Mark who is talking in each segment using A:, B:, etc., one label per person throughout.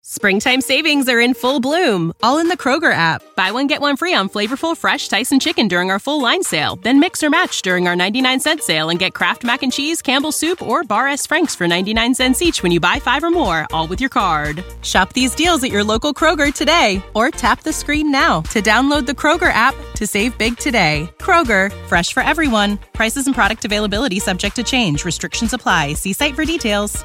A: Springtime savings are in full bloom, all in the Kroger app. Buy one, get one free on flavorful, fresh Tyson chicken during our full line sale. Then mix or match during our 99-cent sale and get Kraft Mac and Cheese, Campbell's Soup, or Bar S. Frank's for 99 cents each when you buy 5 or more, all with your card. Shop these deals at your local Kroger today, or tap the screen now to download the Kroger app to save big today. Kroger, fresh for everyone. Prices and product availability subject to change. Restrictions apply. See site for details.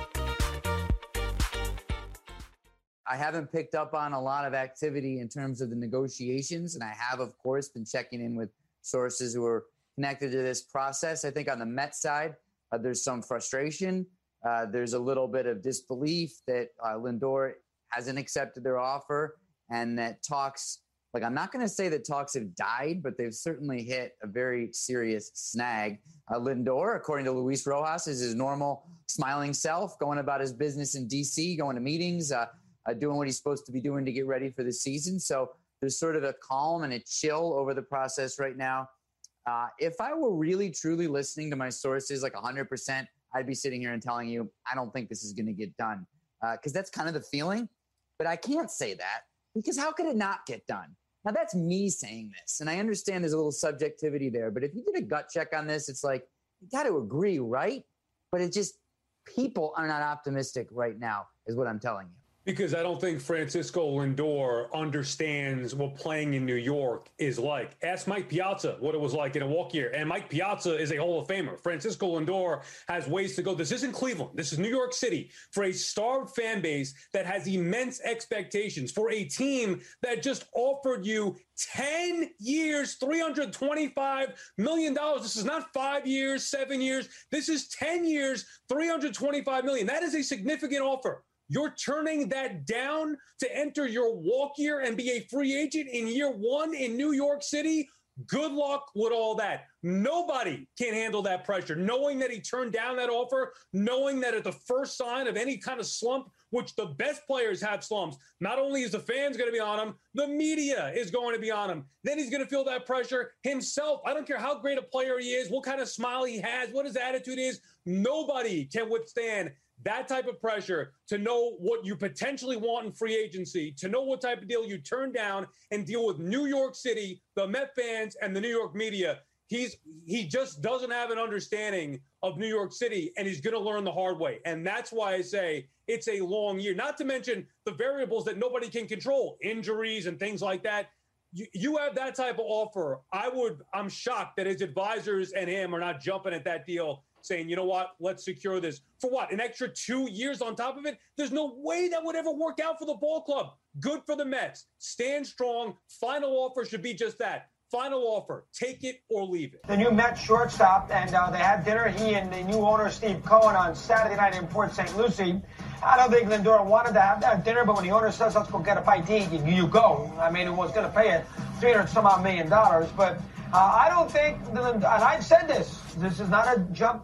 B: I haven't picked up on a lot of activity in terms of the negotiations, and I have, of course, been checking in with sources who are connected to this process. I think on the Mets side, there's some frustration. There's a little bit of disbelief that Lindor hasn't accepted their offer, and that talks, like, I'm not going to say that talks have died, but they've certainly hit a very serious snag. Lindor, according to Luis Rojas, is his normal smiling self, going about his business in D.C., going to meetings, doing what he's supposed to be doing to get ready for the season. So there's sort of a calm and a chill over the process right now. If I were really, truly listening to my sources, like 100%, I'd be sitting here and telling you, I don't think this is going to get done. Because that's kind of the feeling. But I can't say that, because how could it not get done? Now, that's me saying this. And I understand there's a little subjectivity there. But if you did a gut check on this, it's like, you got to agree, right? But it just, people are not optimistic right now, is what I'm telling you.
C: Because I don't think Francisco Lindor understands what playing in New York is like. Ask Mike Piazza what it was like in a walk year. And Mike Piazza is a Hall of Famer. Francisco Lindor has ways to go. This isn't Cleveland. This is New York City, for a starved fan base that has immense expectations, for a team that just offered you 10 years, $325 million. This is not 5 years, 7 years. This is 10 years, $325 million. That is a significant offer. You're turning that down to enter your walk year and be a free agent in year one in New York City? Good luck with all that. Nobody can handle that pressure, knowing that he turned down that offer, knowing that at the first sign of any kind of slump, which the best players have slumps, not only is the fans going to be on him, the media is going to be on him. Then he's going to feel that pressure himself. I don't care how great a player he is, what kind of smile he has, what his attitude is. Nobody can withstand that type of pressure, to know what you potentially want in free agency, to know what type of deal you turn down and deal with New York City, the Met fans, and the New York media. He just doesn't have an understanding of New York City, and he's going to learn the hard way. And that's why I say it's a long year, not to mention the variables that nobody can control, injuries and things like that. You have that type of offer. I'm shocked that his advisors and him are not jumping at that deal, saying, you know what, let's secure this. For what, an extra 2 years on top of it? There's no way that would ever work out for the ball club. Good for the Mets. Stand strong. Final offer should be just that. Final offer. Take it or leave it.
D: The new Mets shortstop, and they had dinner, he and the new owner, Steve Cohen, on Saturday night in Port St. Lucie. I don't think Lindor wanted to have that dinner, but when the owner says, let's go get a bite to eat, you go. I mean, it was going to pay it $300-some-odd million. But I don't think, and I've said this is not a jump,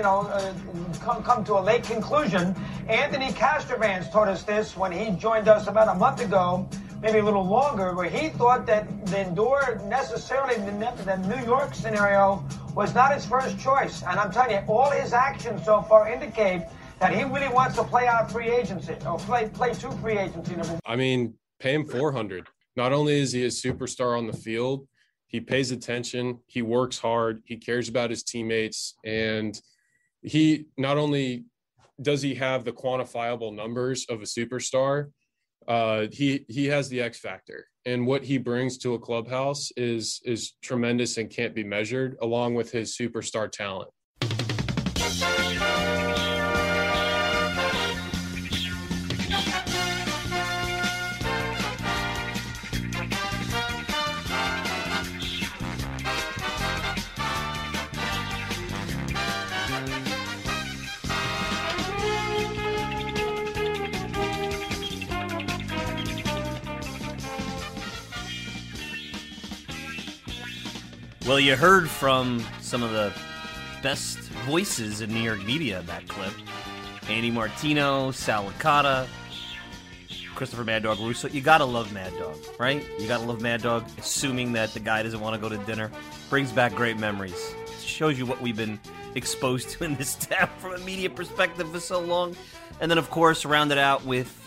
D: come to a late conclusion. Anthony Castrovince told us this when he joined us about a month ago, maybe a little longer, where he thought that Lindor necessarily, the New York scenario was not his first choice. And I'm telling you, all his actions so far indicate that he really wants to play out free agency, or play two free agency.
E: I mean, pay him $400. Not only is he a superstar on the field, he pays attention, he works hard, he cares about his teammates, and he not only does he have the quantifiable numbers of a superstar, he has the X factor, and what he brings to a clubhouse is tremendous and can't be measured, along with his superstar talent.
F: Well, you heard from some of the best voices in New York media in that clip. Andy Martino, Sal Licata, Christopher Mad Dog Russo. You gotta love Mad Dog, right? You gotta love Mad Dog, assuming that the guy doesn't want to go to dinner. Brings back great memories. Shows you what we've been exposed to in this town from a media perspective for so long. And then, of course, rounded out with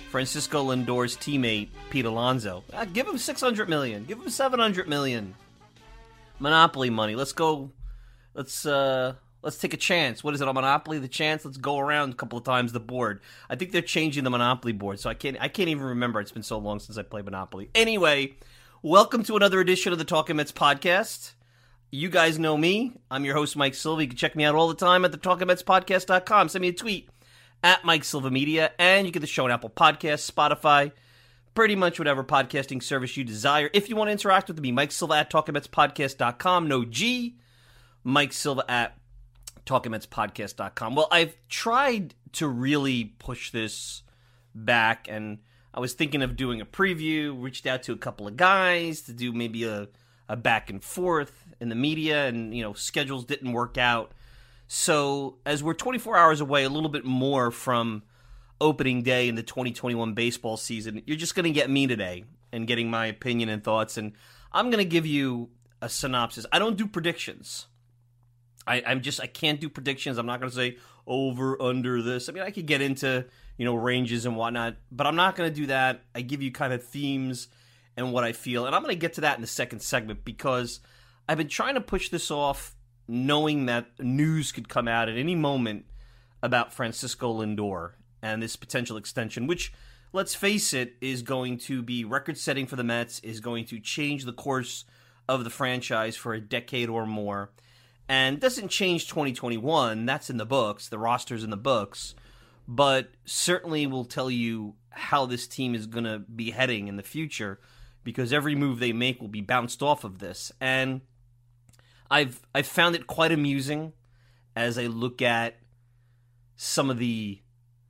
F: Francisco Lindor's teammate, Pete Alonso. Give him $600 million. Give him $700 million. Monopoly money. Let's go. Let's take a chance. What is it on Monopoly? The chance. Let's go around a couple of times the board. I think they're changing the Monopoly board, so I can't even remember. It's been so long since I played Monopoly. Anyway, welcome to another edition of the Talking Mets podcast. You guys know me. I'm your host, Mike Silva. You can check me out all the time at thetalkingmetspodcast.com. Send me a tweet at Mike Silva Media, and you get the show on Apple Podcasts, Spotify, pretty much whatever podcasting service you desire. If you want to interact with me, Mike Silva at talkingmetspodcast.com. No G. Mike Silva at talkingmetspodcast.com. Well, I've tried to really push this back, and I was thinking of doing a preview, reached out to a couple of guys to do maybe a back and forth in the media, and, schedules didn't work out. So, as we're 24 hours away, a little bit more from opening day in the 2021 baseball season, you're just going to get me today and getting my opinion and thoughts, and I'm going to give you a synopsis. I don't do predictions. I can't do predictions. I'm not going to say over, under this. I mean, I could get into, ranges and whatnot, but I'm not going to do that. I give you kind of themes and what I feel, and I'm going to get to that in the second segment because I've been trying to push this off knowing that news could come out at any moment about Francisco Lindor and this potential extension, which, let's face it, is going to be record-setting for the Mets, is going to change the course of the franchise for a decade or more, and doesn't change 2021. That's in the books. The roster's in the books, but certainly will tell you how this team is going to be heading in the future because every move they make will be bounced off of this, and I've found it quite amusing as I look at some of the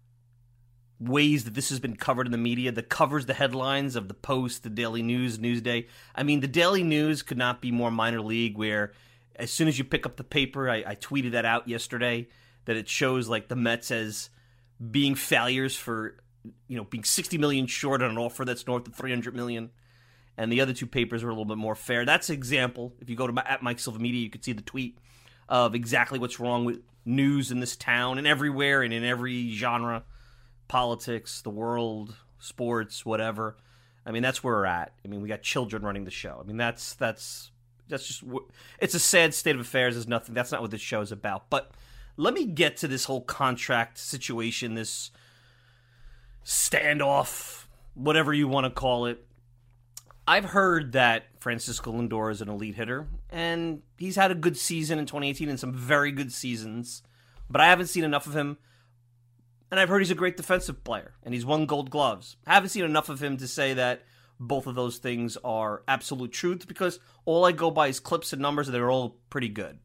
F: ways that this has been covered in the media, that covers the headlines of the Post, the Daily News, Newsday. I mean, the Daily News could not be more minor league, where as soon as you pick up the paper, I tweeted that out yesterday, that it shows like the Mets as being failures for, being $60 million short on an offer that's north of $300 million. And the other two papers are a little bit more fair. That's an example. If you go to at Mike Silva Media, you can see the tweet of exactly what's wrong with news in this town and everywhere and in every genre, politics, the world, sports, whatever. I mean, that's where we're at. I mean, we got children running the show. I mean, that's just, it's a sad state of affairs. There's nothing. That's not what this show is about. But let me get to this whole contract situation, this standoff, whatever you want to call it. I've heard that Francisco Lindor is an elite hitter, and he's had a good season in 2018 and some very good seasons, but I haven't seen enough of him, and I've heard he's a great defensive player, and he's won Gold Gloves. I haven't seen enough of him to say that both of those things are absolute truth, because all I go by is clips and numbers, and they're all pretty good.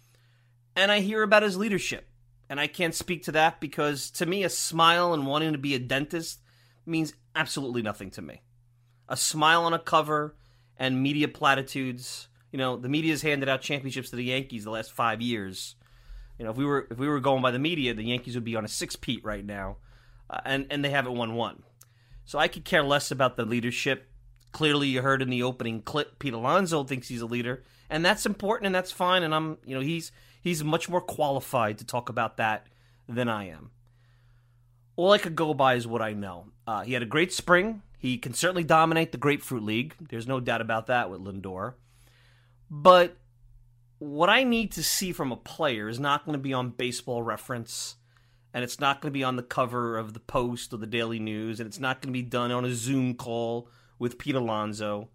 F: And I hear about his leadership, and I can't speak to that because, to me, a smile and wanting to be a dentist means absolutely nothing to me. A smile on a cover and media platitudes. The media's handed out championships to the Yankees the last 5 years. If we were going by the media, the Yankees would be on a 6-peat right now, and they haven't won one. So I could care less about the leadership. Clearly, you heard in the opening clip, Pete Alonso thinks he's a leader, and that's important and that's fine. And he's much more qualified to talk about that than I am. All I could go by is what I know. He had a great spring. He can certainly dominate the Grapefruit League. There's no doubt about that with Lindor. But what I need to see from a player is not going to be on Baseball Reference, and it's not going to be on the cover of the Post or the Daily News, and it's not going to be done on a Zoom call with Pete Alonso.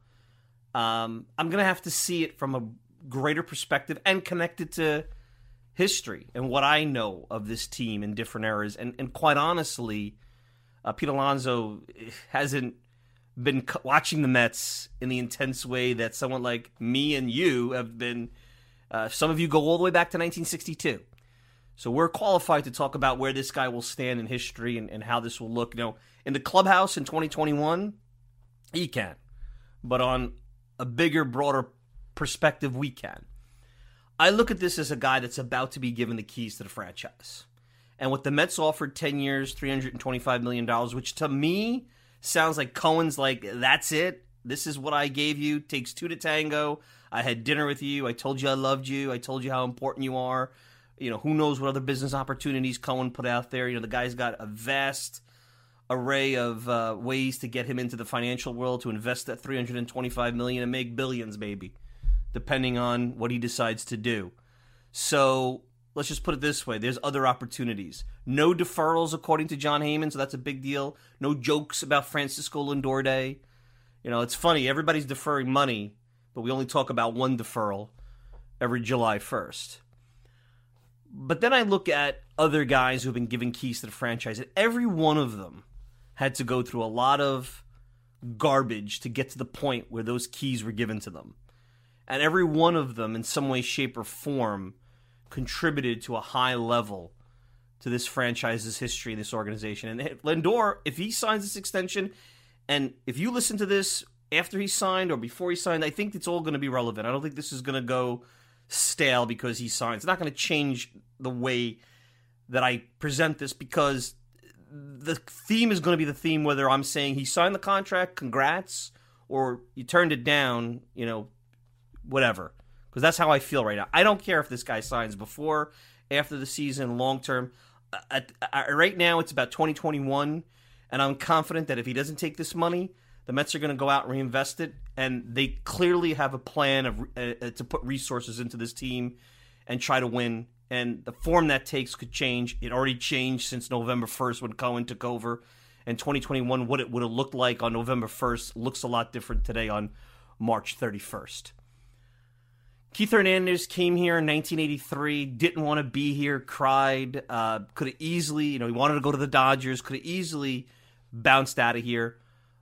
F: I'm going to have to see it from a greater perspective and connected to history and what I know of this team in different eras. And quite honestly, Pete Alonso hasn't been watching the Mets in the intense way that someone like me and you have been. Some of you go all the way back to 1962. So we're qualified to talk about where this guy will stand in history and how this will look. In the clubhouse in 2021, he can. But on a bigger, broader perspective, we can. I look at this as a guy that's about to be given the keys to the franchise. And what the Mets offered, 10 years, $325 million, which to me sounds like Cohen's like, that's it. This is what I gave you. Takes two to tango. I had dinner with you. I told you I loved you. I told you how important you are. Who knows what other business opportunities Cohen put out there. The guy's got a vast array of ways to get him into the financial world, to invest that $325 million and make billions, maybe, depending on what he decides to do. So let's just put it this way. There's other opportunities. No deferrals, according to John Heyman, so that's a big deal. No jokes about Francisco Lindor Day. You know, it's funny. Everybody's deferring money, but we only talk about one deferral every July 1st. But then I look at other guys who've been given keys to the franchise, and every one of them had to go through a lot of garbage to get to the point where those keys were given to them. And every one of them, in some way, shape, or form, contributed to a high level to this franchise's history, this organization. And Lindor, if he signs this extension, and if you listen to this after he signed or before he signed, I think it's all going to be relevant. I don't think this is going to go stale because he signs. It's not going to change the way that I present this, because the theme is going to be the theme, whether I'm saying he signed the contract, congrats, or you turned it down, you know, whatever. Because that's how I feel right now. I don't care if this guy signs before, after the season, long term. Right now, it's about 2021, and I'm confident that if he doesn't take this money, the Mets are going to go out and reinvest it, and they clearly have a plan of to put resources into this team and try to win. And the form that takes could change. It already changed since November 1st when Cohen took over. And 2021, what it would have looked like on November 1st looks a lot different today on March 31st. Keith Hernandez came here in 1983, didn't want to be here, cried, could have easily, he wanted to go to the Dodgers, could have easily bounced out of here,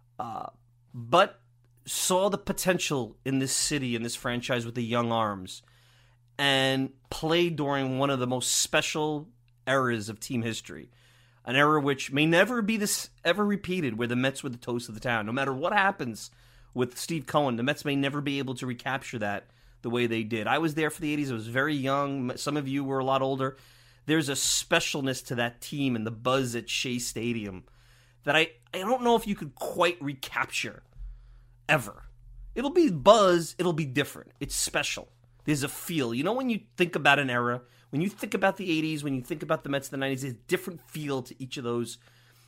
F: but saw the potential in this city, in this franchise with the young arms, and played during one of the most special eras of team history. An era which may never be ever repeated, where the Mets were the toast of the town. No matter what happens with Steve Cohen, the Mets may never be able to recapture that the way they did. I was there for the 80s. I was very young. Some of you were a lot older. There's a specialness to that team and the buzz at Shea Stadium that I don't know if you could quite recapture ever. It'll be buzz. It'll be different. It's special. There's a feel. When you think about an era, when you think about the 80s, when you think about the Mets in the 90s, there's a different feel to each of those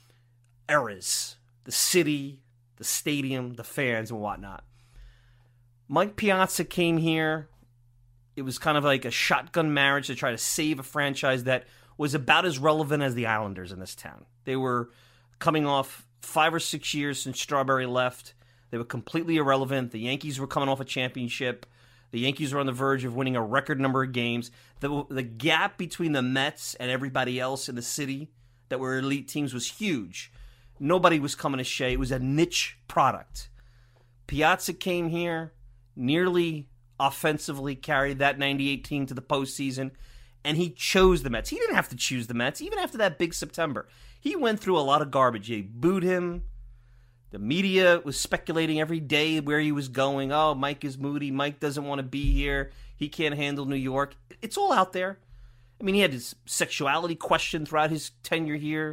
F: eras. The city, the stadium, the fans, and whatnot. Mike Piazza came here. It was kind of like a shotgun marriage to try to save a franchise that was about as relevant as the Islanders in this town. They were coming off 5 or 6 years since Strawberry left. They were completely irrelevant. The Yankees were coming off a championship. The Yankees were on the verge of winning a record number of games. The gap between the Mets and everybody else in the city that were elite teams was huge. Nobody was coming to Shea. It was a niche product. Piazza came here, nearly offensively carried that 98 team to the postseason, and he chose the Mets. He didn't have to choose the Mets, even after that big September. He went through a lot of garbage. They booed him. The media was speculating every day where he was going. Oh, Mike is moody. Mike doesn't want to be here. He can't handle New York. It's all out there. I mean, he had his sexuality questioned throughout his tenure here.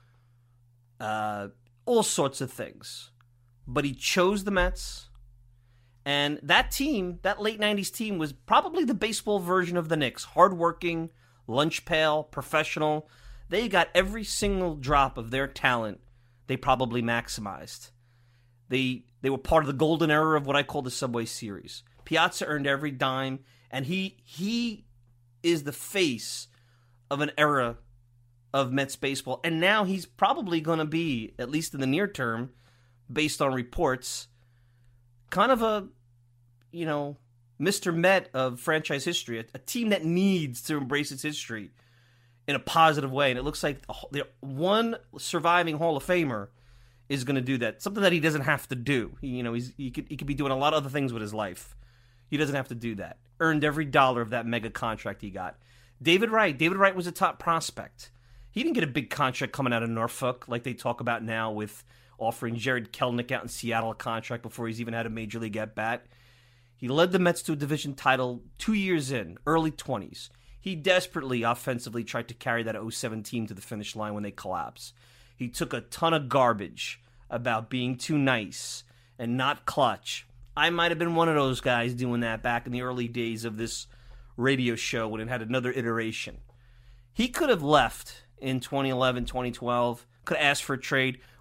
F: All sorts of things. But he chose the Mets. And that team, that late 90s team, was probably the baseball version of the Knicks. Hardworking, lunch pail, professional. They got every single drop of their talent they probably maximized. They were part of the golden era of what I call the Subway Series. Piazza earned every dime, and he is the face of an era of Mets baseball. And now he's probably going to be, at least in the near term, based on reports, kind of a, Mr. Met of franchise history, a team that needs to embrace its history in a positive way. And it looks like one surviving Hall of Famer is going to do that. Something that he doesn't have to do. He could be doing a lot of other things with his life. He doesn't have to do that. Earned every dollar of that mega contract he got. David Wright was a top prospect. He didn't get a big contract coming out of Norfolk like they talk about now, with offering Jared Kelenic out in Seattle a contract before he's even had a major league at-bat. He led the Mets to a division title 2 years in, early 20s. He desperately offensively tried to carry that 07 team to the finish line when they collapsed. He took a ton of garbage about being too nice and not clutch. I might have been one of those guys doing that back in the early days of this radio show when it had another iteration. He could have left in 2011, 2012, could have asked for a trade.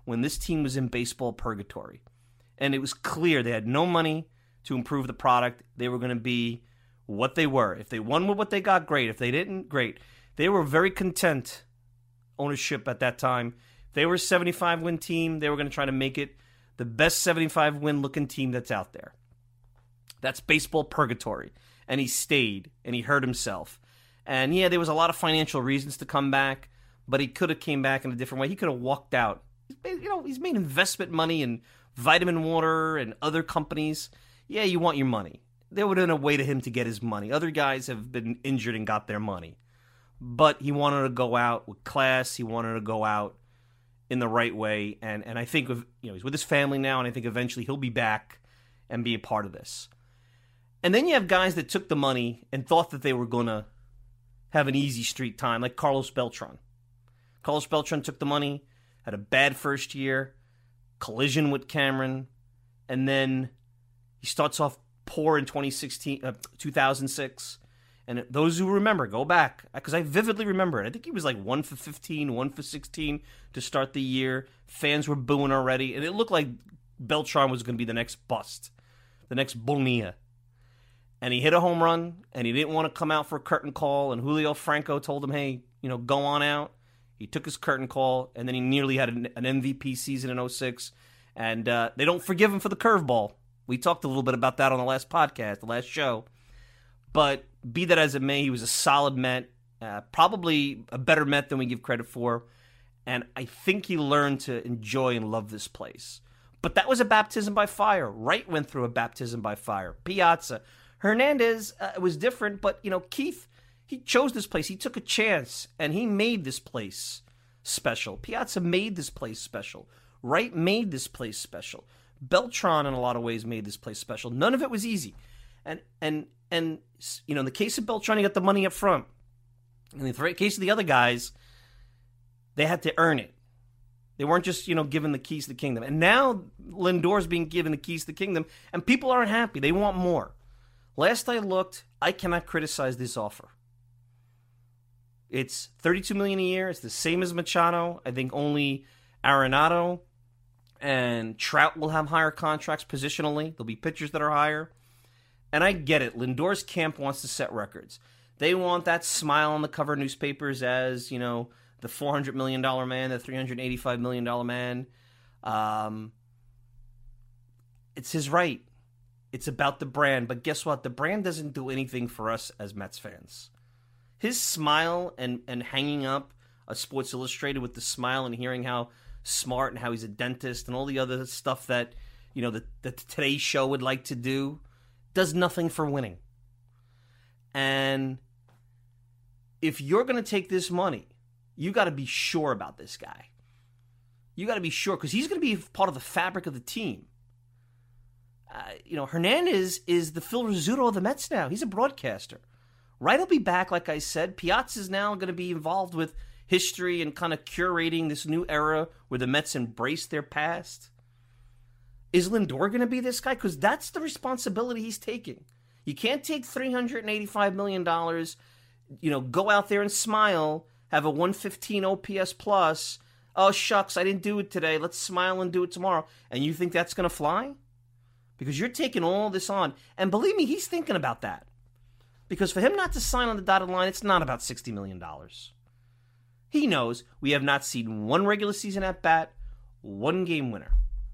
F: when this team was in baseball purgatory. And it was clear they had no money to improve the product. They were going to be what they were. If they won with what they got, great. If they didn't, great. They were very content, ownership at that time. If they were a 75-win team, they were going to try to make it the best 75-win looking team that's out there. That's baseball purgatory. And he stayed, and he hurt himself. And yeah, there was a lot of financial reasons to come back, but he could have came back in a different way. He could have walked out. He's made investment money in Vitamin Water and other companies. Yeah, you want your money. There would have been a way to him to get his money. Other guys have been injured and got their money. But he wanted to go out with class. He wanted to go out in the right way. And I think he's with his family now, and I think eventually he'll be back and be a part of this. And then you have guys that took the money and thought that they were going to have an easy street time, like Carlos Beltran. Carlos Beltran took the money, had a bad first year, collision with Cameron, and then he starts off poor in 2006. And those who remember, go back, because I vividly remember it. I think he was like 1 for 15, 1 for 16 to start the year. Fans were booing already, and it looked like Beltran was going to be the next bust, the next Bonilla. And he hit a home run, and he didn't want to come out for a curtain call, and Julio Franco told him, hey, go on out. He took his curtain call, and then he nearly had an MVP season in 06. And they don't forgive him for the curveball. We talked a little bit about that on the last podcast, the last show. But be that as it may, he was a solid Met, probably a better Met than we give credit for. And I think he learned to enjoy and love this place. But that was a baptism by fire. Wright went through a baptism by fire. Piazza. Hernandez was different, but, Keith, he chose this place. He took a chance, and he made this place special. Piazza made this place special. Wright made this place special. Beltran, in a lot of ways, made this place special. None of it was easy. And in the case of Beltran, he got the money up front. In the case of the other guys, they had to earn it. They weren't just, given the keys to the kingdom. And now Lindor's being given the keys to the kingdom, and people aren't happy. They want more. Last I looked, I cannot criticize this offer. It's $32 million a year. It's the same as Machado. I think only Arenado and Trout will have higher contracts positionally. There'll be pitchers that are higher. And I get it. Lindor's camp wants to set records. They want that smile on the cover of newspapers as, the $400 million man, the $385 million man. It's his right. It's about the brand. But guess what? The brand doesn't do anything for us as Mets fans. His smile and hanging up a Sports Illustrated with the smile and hearing how smart and how he's a dentist and all the other stuff that, the Today Show would like to do does nothing for winning. And if you're going to take this money, you got to be sure about this guy. You got to be sure because he's going to be part of the fabric of the team. Hernandez is the Phil Rizzuto of the Mets now. He's a broadcaster. Wright will be back, like I said. Piazza's now going to be involved with history and kind of curating this new era where the Mets embrace their past. Is Lindor going to be this guy? Because that's the responsibility he's taking. You can't take $385 million, go out there and smile, have a 115 OPS plus. Oh, shucks, I didn't do it today. Let's smile and do it tomorrow. And you think that's going to fly? Because you're taking all this on. And believe me, he's thinking about that. Because for him not to sign on the dotted line, it's not about $60 million. He knows we have not seen one regular season at bat, one game winner.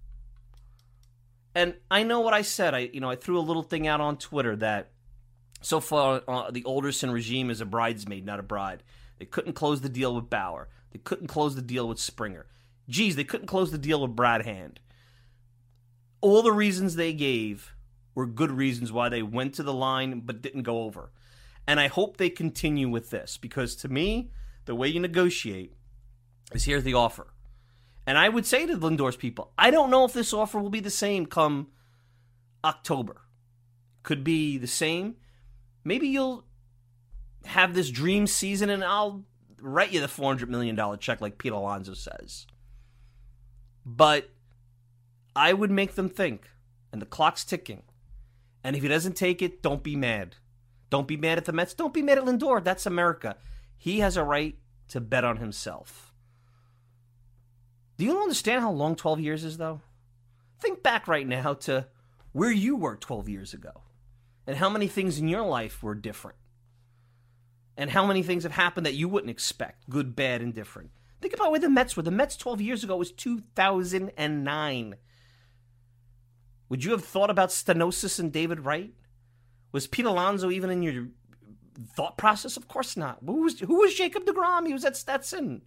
F: And I know what I said. I threw a little thing out on Twitter that so far the Alderson regime is a bridesmaid, not a bride. They couldn't close the deal with Bauer. They couldn't close the deal with Springer. Geez, they couldn't close the deal with Brad Hand. All the reasons they gave were good reasons why they went to the line but didn't go over. And I hope they continue with this because to me, the way you negotiate is here's the offer. And I would say to Lindor's people, I don't know if this offer will be the same come October. Could be the same. Maybe you'll have this dream season and I'll write you the $400 million check like Pete Alonso says. But I would make them think, and the clock's ticking. And if he doesn't take it, don't be mad. Don't be mad at the Mets. Don't be mad at Lindor. That's America. He has a right to bet on himself. Do you understand how long 12 years is, though? Think back right now to where you were 12 years ago and how many things in your life were different and how many things have happened that you wouldn't expect, good, bad, and different. Think about where the Mets were. The Mets 12 years ago was 2009. Would you have thought about stenosis and David Wright? Was Pete Alonso even in your thought process? Of course not. Who was Jacob deGrom? He was at Stetson.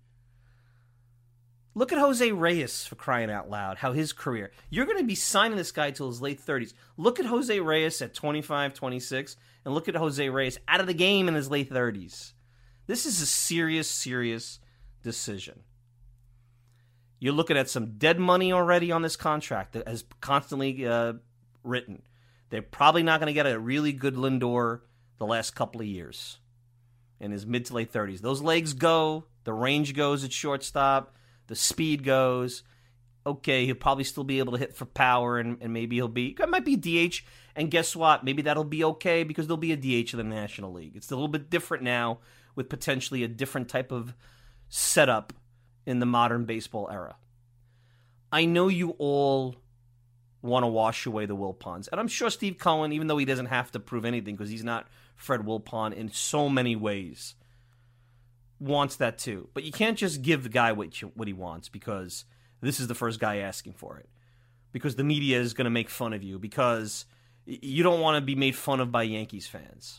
F: Look at Jose Reyes, for crying out loud, how his career. You're going to be signing this guy till his late 30s. Look at Jose Reyes at 25, 26, and look at Jose Reyes out of the game in his late 30s. This is a serious, serious decision. You're looking at some dead money already on this contract that has constantly written. They're probably not going to get a really good Lindor the last couple of years in his mid to late 30s. Those legs go, the range goes at shortstop, the speed goes. Okay, he'll probably still be able to hit for power, and maybe it might be DH. And guess what? Maybe that'll be okay because there'll be a DH in the National League. It's a little bit different now with potentially a different type of setup in the modern baseball era. I know you all want to wash away the Wilpons. And I'm sure Steve Cohen, even though he doesn't have to prove anything because he's not Fred Wilpon in so many ways, wants that too. But you can't just give the guy what he wants because this is the first guy asking for it. Because the media is going to make fun of you. Because you don't want to be made fun of by Yankees fans.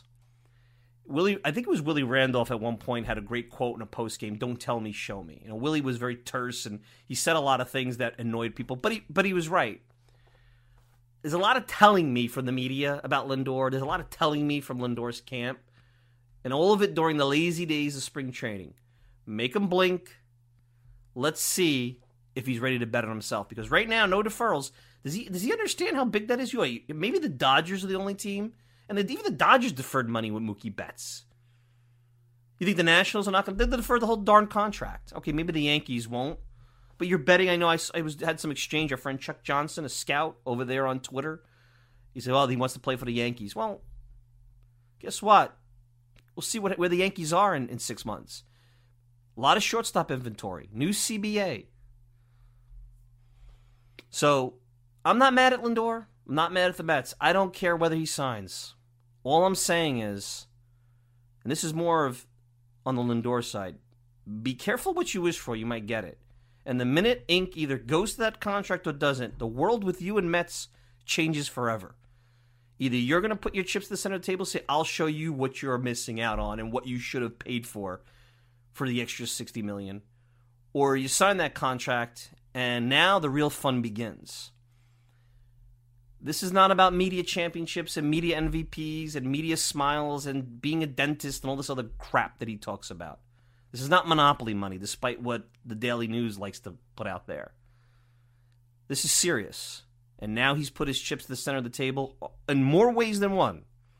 F: I think it was Willie Randolph at one point had a great quote in a postgame, "Don't tell me, show me." You know, Willie was very terse and he said a lot of things that annoyed people, but he was right. There's a lot of telling me from the media about Lindor. There's a lot of telling me from Lindor's camp. And all of it during the lazy days of spring training. Make him blink. Let's see if he's ready to bet on himself. Because right now, no deferrals. Does he understand how big that is? Maybe the Dodgers are the only team. And even the Dodgers deferred money with Mookie Betts. You think the Nationals are not going to defer the whole darn contract? Okay, maybe the Yankees won't. But you're betting. I know I had some exchange. Our friend Chuck Johnson, a scout over there on Twitter, he said, "Well, he wants to play for the Yankees." Well, guess what? We'll see where the Yankees are in 6 months. A lot of shortstop inventory. New CBA. So, I'm not mad at Lindor. I'm not mad at the Mets. I don't care whether he signs. All I'm saying is, and this is more of on the Lindor side, be careful what you wish for. You might get it. And the minute ink either goes to that contract or doesn't, the world with you and Mets changes forever. Either you're going to put your chips to the center of the table and say, "I'll show you what you're missing out on and what you should have paid for the extra $60 million," or you sign that contract and now the real fun begins. This is not about media championships and media MVPs and media smiles and being a dentist and all this other crap that he talks about. This is not Monopoly money, despite what the Daily News likes to put out there. This is serious. And now he's put his chips to the center of the table in more ways than one.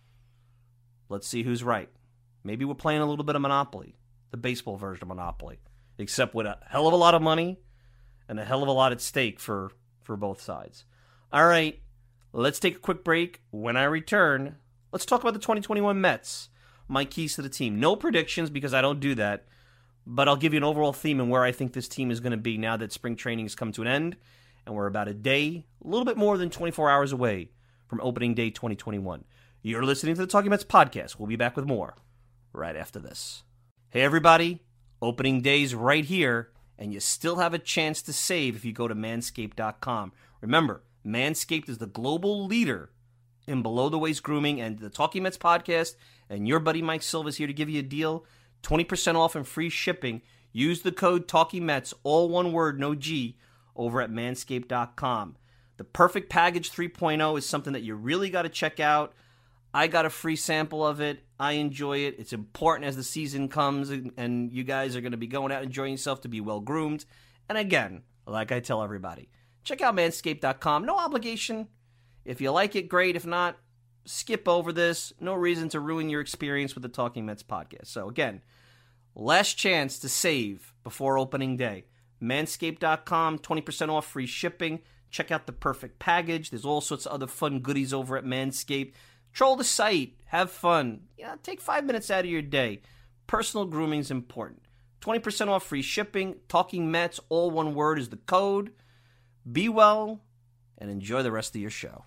F: Let's see who's right. Maybe we're playing a little bit of Monopoly, the baseball version of Monopoly, except with a hell of a lot of money and a hell of a lot at stake for both sides. All right, let's take a quick break. When I return, let's talk about the 2021 Mets. My keys to the team. No predictions because I don't do that, but I'll give you an overall theme and where I think this team is going to be now that spring training has come to an end. And we're about a little bit more than 24 hours away from opening day 2021. You're listening to the Talking Mets podcast. We'll be back with more right after this. Hey, everybody. Opening day's right here, and you still have a chance to save if you go to Manscaped.com. Remember, Manscaped is the global leader in below-the-waist grooming, and the Talking Mets podcast, and your buddy Mike Silva is here to give you a deal, 20% off and free shipping. Use the code TalkingMets, all one word, no G, over at Manscaped.com. The Perfect Package 3.0 is something that you really got to check out. I got a free sample of it. I enjoy it. It's important as the season comes and you guys are going to be going out enjoying yourself to be well-groomed. And again, like I tell everybody, check out Manscaped.com. No obligation. If you like it, great. If not, skip over this. No reason to ruin your experience with the Talking Mets podcast. So again, last chance to save before opening day. Manscaped.com, 20% off, free shipping. Check out the Perfect Package. There's all sorts of other fun goodies over at Manscaped. Troll the site. Have fun. Take 5 minutes out of your day. Personal grooming is important. 20% off free shipping. Talking Mets, all one word, is the code. Be well and enjoy the rest of your show.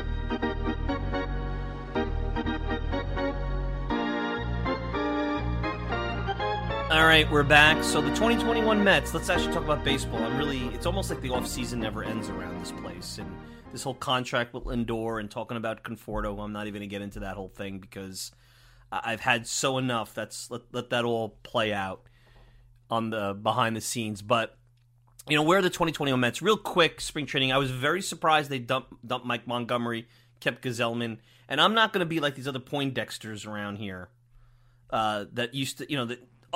F: All right, we're back. So the 2021 Mets, let's actually talk about baseball. It's almost like the offseason never ends around this place. And this whole contract with Lindor and talking about Conforto, I'm not even going to get into that whole thing because I've had so enough. Let that all play out on the behind the scenes. But, where are the 2021 Mets? Real quick, spring training. I was very surprised they dumped Mike Montgomery, kept Gazelman. And I'm not going to be like these other Poindexters around here that used to,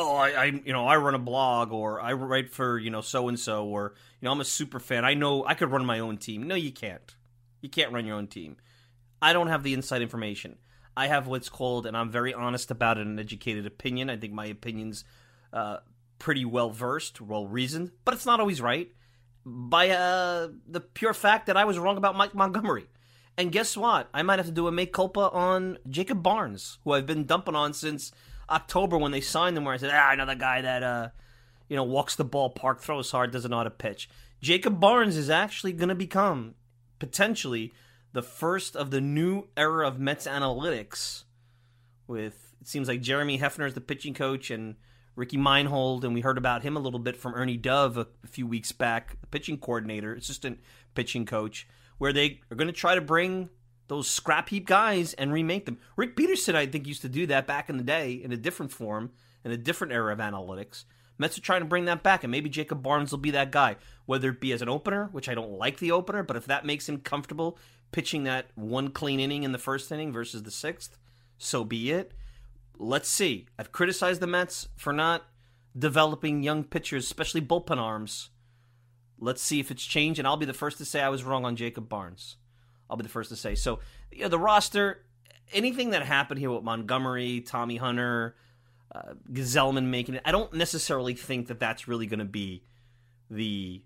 F: I run a blog, or I write for, so-and-so, or, I'm a super fan. I know I could run my own team. No, you can't. You can't run your own team. I don't have the inside information. I have what's called, and I'm very honest about it, an educated opinion. I think my opinion's pretty well-versed, well-reasoned, but it's not always right by the pure fact that I was wrong about Mike Montgomery. And guess what? I might have to do a mea culpa on Jacob Barnes, who I've been dumping on since October when they signed him, where I said, another guy that, walks the ballpark, throws hard, doesn't know how to pitch. Jacob Barnes is actually going to become, potentially, the first of the new era of Mets analytics with, it seems like Jeremy Hefner is the pitching coach and Ricky Meinhold, and we heard about him a little bit from Ernie Dove a few weeks back, the pitching coordinator, assistant pitching coach, where they are going to try to bring those scrap heap guys and remake them. Rick Peterson, I think, used to do that back in the day in a different form, in a different era of analytics. Mets are trying to bring that back, and maybe Jacob Barnes will be that guy, whether it be as an opener, which I don't like the opener, but if that makes him comfortable pitching that one clean inning in the first inning versus the sixth, so be it. Let's see. I've criticized the Mets for not developing young pitchers, especially bullpen arms. Let's see if it's changed, and I'll be the first to say I was wrong on Jacob Barnes. I'll be the first to say. So, the roster, anything that happened here with Montgomery, Tommy Hunter, Gazelman making it, I don't necessarily think that that's really going to be the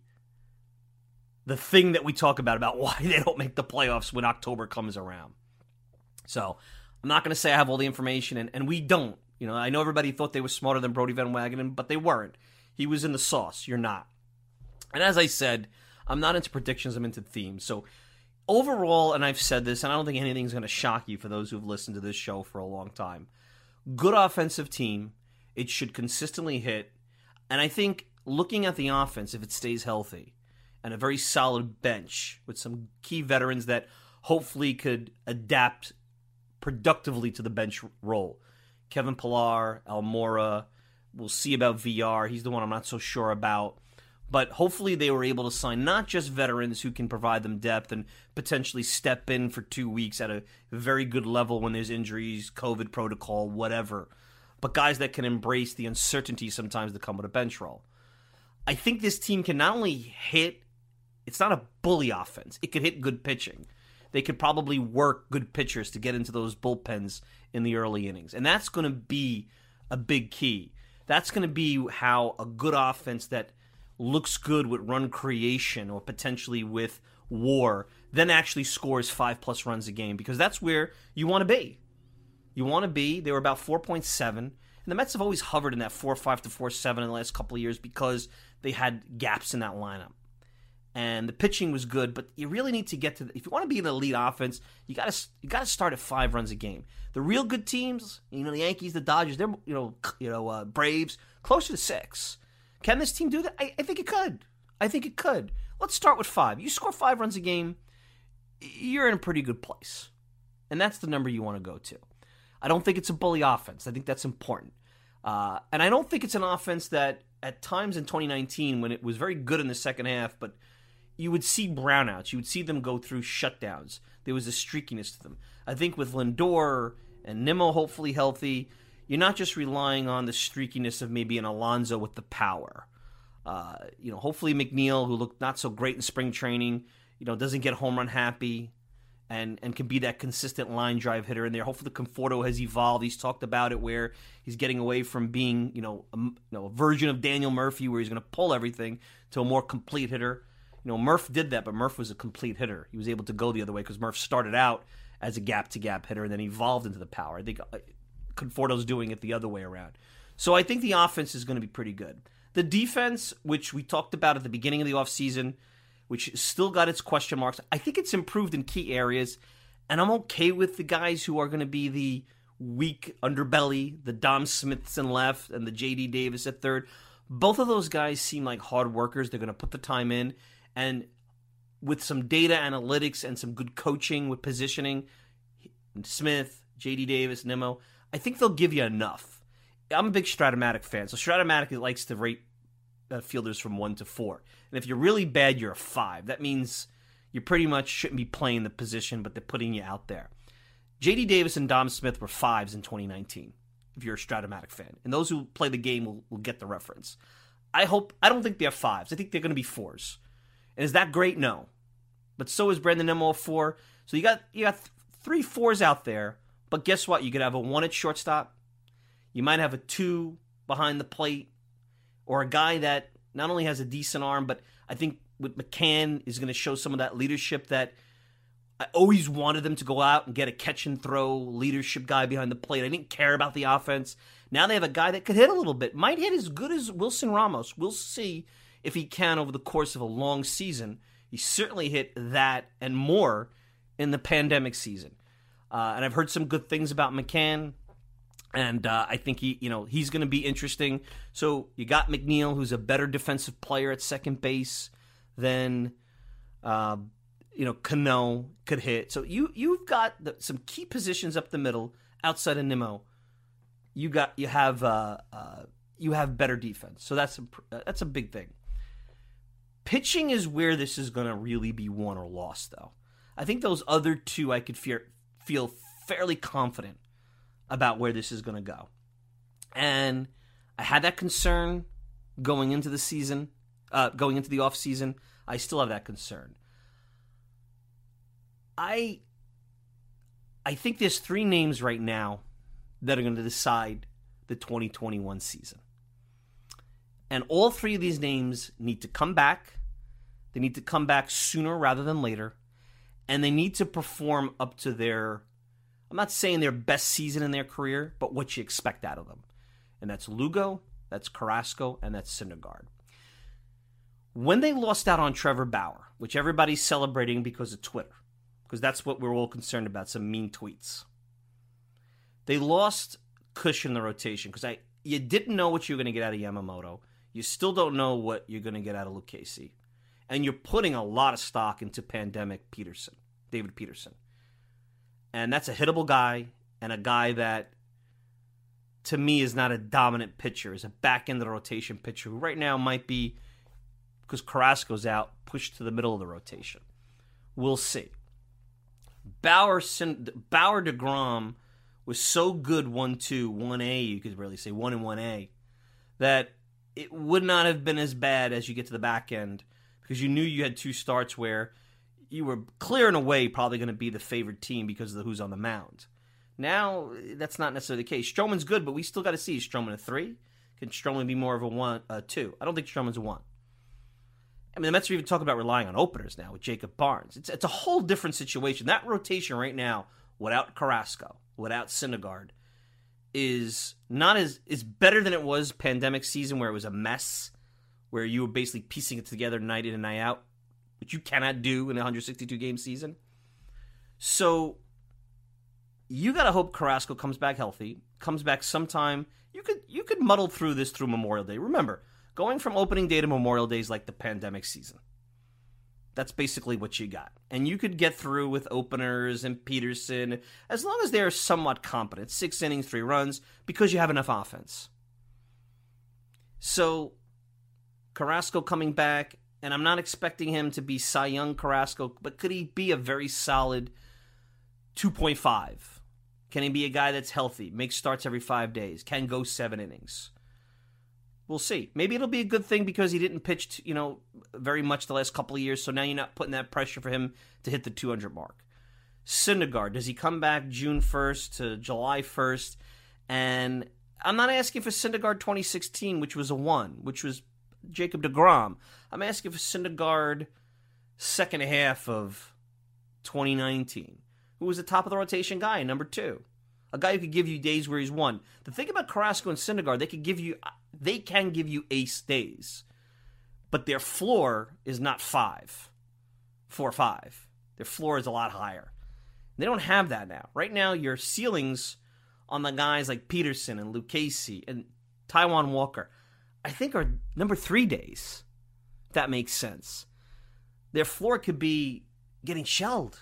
F: thing that we talk about why they don't make the playoffs when October comes around. So, I'm not going to say I have all the information, and we don't. I know everybody thought they were smarter than Brody Van Wagenen, but they weren't. He was in the sauce. You're not. And as I said, I'm not into predictions. I'm into themes. So, overall, and I've said this, and I don't think anything's going to shock you for those who've listened to this show for a long time, good offensive team. It should consistently hit. And I think looking at the offense, if it stays healthy, and a very solid bench with some key veterans that hopefully could adapt productively to the bench role. Kevin Pillar, Almora, we'll see about VR. He's the one I'm not so sure about. But hopefully they were able to sign not just veterans who can provide them depth and potentially step in for 2 weeks at a very good level when there's injuries, COVID protocol, whatever, but guys that can embrace the uncertainty sometimes that come with a bench role. I think this team can not only hit, it's not a bully offense, it could hit good pitching. They could probably work good pitchers to get into those bullpens in the early innings. And that's going to be a big key. That's going to be how a good offense that looks good with run creation or potentially with WAR, then actually scores 5+ runs a game, because that's where you want to be. You want to be, they were about 4.7, and the Mets have always hovered in that 4.5 to 4.7 in the last couple of years because they had gaps in that lineup. And the pitching was good, but you really need to get to, if you want to be an elite offense, you got to start at 5 runs a game. The real good teams, the Yankees, the Dodgers, they're Braves, closer to 6. Can this team do that? I think it could. I think it could. Let's start with 5. You score 5 runs a game, you're in a pretty good place. And that's the number you want to go to. I don't think it's a bully offense. I think that's important. And I don't think it's an offense that at times in 2019, when it was very good in the second half, but you would see brownouts. You would see them go through shutdowns. There was a streakiness to them. I think with Lindor and Nimmo hopefully healthy, you're not just relying on the streakiness of maybe an Alonso with the power. Hopefully McNeil, who looked not so great in spring training, doesn't get home run happy and can be that consistent line drive hitter in there. Hopefully Conforto has evolved. He's talked about it where he's getting away from being, a version of Daniel Murphy where he's going to pull everything to a more complete hitter. Murph did that, but Murph was a complete hitter. He was able to go the other way because Murph started out as a gap-to-gap hitter and then evolved into the power. I think Conforto's doing it the other way around. So I think the offense is going to be pretty good. The defense, which we talked about at the beginning of the offseason, which still got its question marks, I think it's improved in key areas, and I'm okay with the guys who are going to be the weak underbelly, the Dom Smiths in left and the J.D. Davis at third. Both of those guys seem like hard workers. They're going to put the time in, and with some data analytics and some good coaching with positioning, Smith, J.D. Davis, Nimmo, I think they'll give you enough. I'm a big Stratomatic fan, so Stratomatic likes to rate fielders from 1 to 4. And if you're really bad, you're a 5. That means you pretty much shouldn't be playing the position, but they're putting you out there. J.D. Davis and Dom Smith were 5s in 2019, if you're a Stratomatic fan. And those who play the game will get the reference. I don't think they're 5s. I think they're going to be 4s. And is that great? No. But so is Brandon Nimmo a 4. So you got 3 4s out there, but guess what? You could have a 1 at shortstop. You might have a 2 behind the plate, or a guy that not only has a decent arm, but I think with McCann is going to show some of that leadership that I always wanted them to go out and get a catch and throw leadership guy behind the plate. I didn't care about the offense. Now they have a guy that could hit a little bit, might hit as good as Wilson Ramos. We'll see if he can over the course of a long season. He certainly hit that and more in the pandemic season. And I've heard some good things about McCann. And I think he's going to be interesting. So you got McNeil, who's a better defensive player at second base than Cano could hit. So you've got some key positions up the middle outside of Nimmo. You have better defense. So that's a big thing. Pitching is where this is going to really be won or lost, though. I think those other two I could feel fairly confident about where this is going to go. And I had that concern going into the season, going into the offseason. I still have that concern. I think there's 3 names right now that are going to decide the 2021 season. And all 3 of these names need to come back. They need to come back sooner rather than later. And they need to perform up to their, I'm not saying their best season in their career, but what you expect out of them. And that's Lugo, that's Carrasco, and that's Syndergaard. When they lost out on Trevor Bauer, which everybody's celebrating because of Twitter, because that's what we're all concerned about, some mean tweets. They lost Kush in the rotation because you didn't know what you were going to get out of Yamamoto. You still don't know what you're going to get out of Lucchesi. And you're putting a lot of stock into pandemic David Peterson. And that's a hittable guy, and a guy that, to me, is not a dominant pitcher, is a back end of the rotation pitcher who right now might be, because Carrasco's out, pushed to the middle of the rotation. We'll see. Bauer DeGrom was so good 1-2, 1A, you could really say 1 and 1A, that it would not have been as bad as you get to the back end, because you knew you had 2 starts where you were clear and away probably going to be the favored team because of who's on the mound. Now, that's not necessarily the case. Stroman's good, but we still got to see, is Stroman a 3? Can Stroman be more of a 2? I don't think Stroman's a 1. I mean, the Mets are even talking about relying on openers now with Jacob Barnes. It's a whole different situation. That rotation right now, without Carrasco, without Syndergaard, is better than it was pandemic season where it was a mess, where you were basically piecing it together night in and night out, which you cannot do in a 162-game season. So you got to hope Carrasco comes back healthy, comes back sometime. You could muddle through this through Memorial Day. Remember, going from opening day to Memorial Day is like the pandemic season. That's basically what you got. And you could get through with openers and Peterson, as long as they're somewhat competent. 6 innings, 3 runs, because you have enough offense. So Carrasco coming back, and I'm not expecting him to be Cy Young Carrasco, but could he be a very solid 2.5? Can he be a guy that's healthy, makes starts every 5 days, can go 7 innings? We'll see. Maybe it'll be a good thing because he didn't pitch, very much the last couple of years, so now you're not putting that pressure for him to hit the 200 mark. Syndergaard, does he come back June 1st to July 1st? And I'm not asking for Syndergaard 2016, which was a 1, which was Jacob deGrom. I'm asking for Syndergaard second half of 2019, who was the top of the rotation guy, number 2. A guy who could give you days where he's 1. The thing about Carrasco and Syndergaard, they can give you ace days, but their floor is not 4 or 5. Their floor is a lot higher. They don't have that now. Right now, your ceilings on the guys like Peterson and Lucchesi and Taijuan Walker, I think are number 3 days, if that makes sense. Their floor could be getting shelled.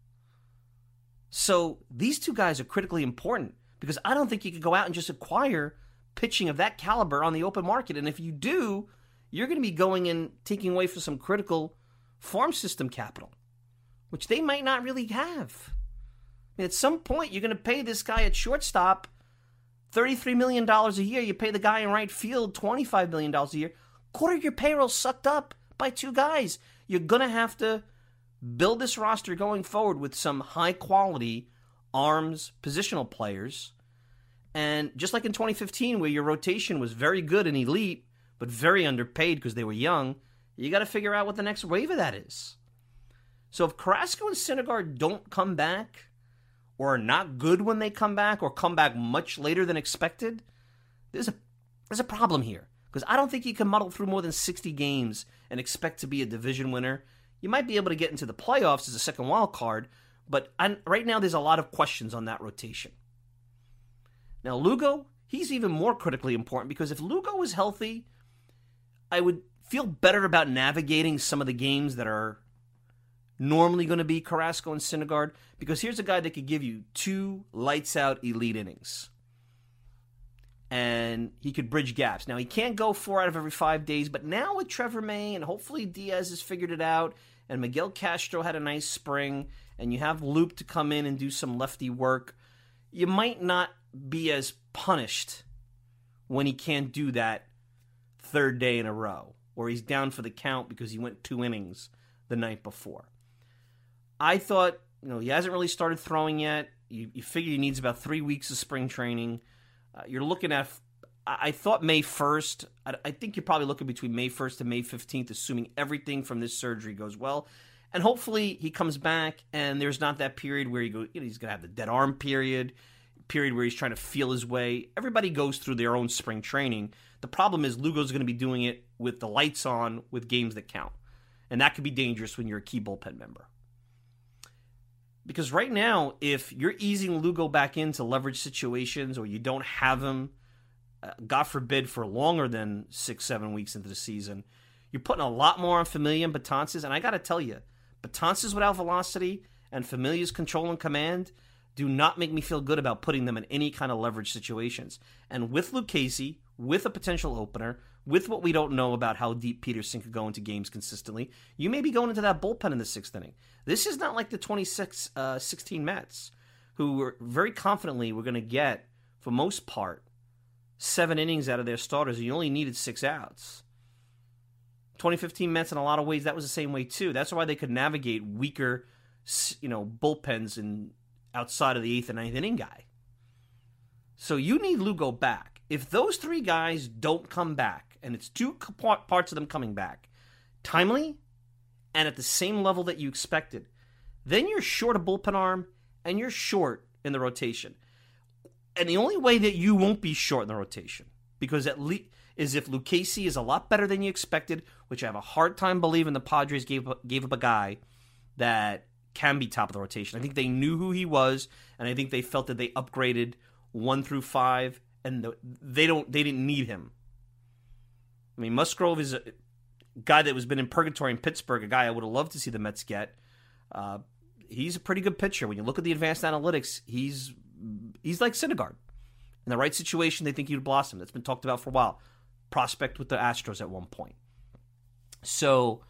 F: So these 2 guys are critically important because I don't think you could go out and just acquire pitching of that caliber on the open market. And if you do, you're going to be going and taking away from some critical farm system capital, which they might not really have. I mean, at some point, you're going to pay this guy at shortstop $33 million a year. You pay the guy in right field $25 million a year. Quarter of your payroll sucked up by 2 guys. You're going to have to build this roster going forward with some high-quality arms, positional players. And just like in 2015, where your rotation was very good and elite, but very underpaid because they were young, you got to figure out what the next wave of that is. So if Carrasco and Syndergaard don't come back, or are not good when they come back, or come back much later than expected, there's a problem here. Because I don't think you can muddle through more than 60 games and expect to be a division winner. You might be able to get into the playoffs as a second wild card, but right now there's a lot of questions on that rotation. Now, Lugo, he's even more critically important because if Lugo was healthy, I would feel better about navigating some of the games that are normally going to be Carrasco and Syndergaard, because here's a guy that could give you 2 lights-out elite innings. And he could bridge gaps. Now, he can't go 4 out of every 5 days, but now with Trevor May, and hopefully Diaz has figured it out, and Miguel Castro had a nice spring, and you have Loop to come in and do some lefty work, you might not be as punished when he can't do that 3rd day in a row, or he's down for the count because he went 2 innings the night before. I thought, he hasn't really started throwing yet. You figure he needs about 3 weeks of spring training. You're looking at, I thought May 1st. I think you're probably looking between May 1st and May 15th, assuming everything from this surgery goes well. And hopefully he comes back and there's not that period where he's going to have the dead arm period where he's trying to feel his way. Everybody goes through their own spring training. The problem is Lugo's going to be doing it with the lights on with games that count. And that could be dangerous when you're a key bullpen member. Because right now, if you're easing Lugo back into leverage situations or you don't have him, God forbid, for longer than 6-7 weeks into the season, you're putting a lot more on Familia and Betances. And I got to tell you, Betances without velocity and Familia's control and command do not make me feel good about putting them in any kind of leverage situations. And with Lucchesi, with a potential opener, with what we don't know about how deep Peterson could go into games consistently, you may be going into that bullpen in the 6th inning. This is not like the 2016 Mets, who were very confidently were going to get, for most part, 7 innings out of their starters, and you only needed 6 outs. 2015 Mets, in a lot of ways, that was the same way too. That's why they could navigate weaker, bullpens outside of the 8th and 9th inning guy. So you need Lugo back. If those 3 guys don't come back, and it's 2 parts of them coming back, timely and at the same level that you expected, then you're short a bullpen arm and you're short in the rotation. And the only way that you won't be short in the rotation, because at least, is if Lucchesi is a lot better than you expected, which I have a hard time believing the Padres gave up a guy that can be top of the rotation. I think they knew who he was, and I think they felt that they upgraded 1 through 5, and they didn't need him. I mean, Musgrove is a guy that was been in purgatory in Pittsburgh, a guy I would have loved to see the Mets get. He's a pretty good pitcher. When you look at the advanced analytics, he's like Syndergaard. In the right situation, they think he'd blossom. That's been talked about for a while. Prospect with the Astros at one point. So,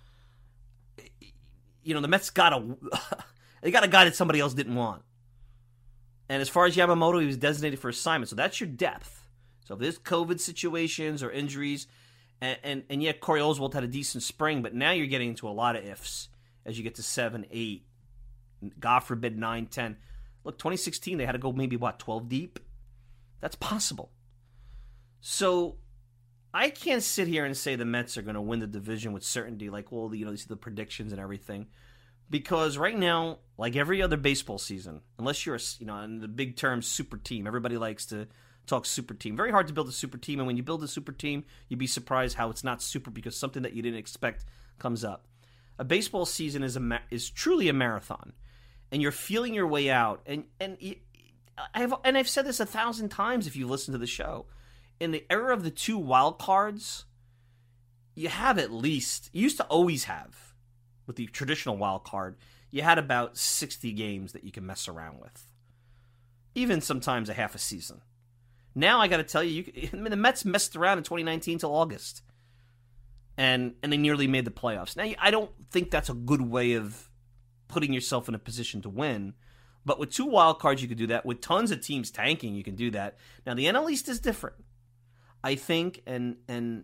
F: the Mets got a guy that somebody else didn't want. And as far as Yamamoto, he was designated for assignment. So that's your depth. So if there's COVID situations or injuries, and yet Corey Oswalt had a decent spring, but now you're getting into a lot of ifs as you get to 7, 8, God forbid 9, 10. Look, 2016, they had to go maybe, 12 deep? That's possible. So I can't sit here and say the Mets are going to win the division with certainty, like, these are the predictions and everything. Because right now, like every other baseball season, unless you're, in the big term, super team, everybody likes to talk super team. Very hard to build a super team, and when you build a super team, you'd be surprised how it's not super because something that you didn't expect comes up. A baseball season is truly a marathon, and you're feeling your way out. And I've said this 1,000 times if you listen to the show. In the era of the 2 wild cards, you used to always have, with the traditional wild card, you had about 60 games that you can mess around with. Even sometimes a half a season. Now I got to tell you, the Mets messed around in 2019 till August. And they nearly made the playoffs. Now, I don't think that's a good way of putting yourself in a position to win. But with 2 wild cards, you could do that. With tons of teams tanking, you can do that. Now, the NL East is different. I think, and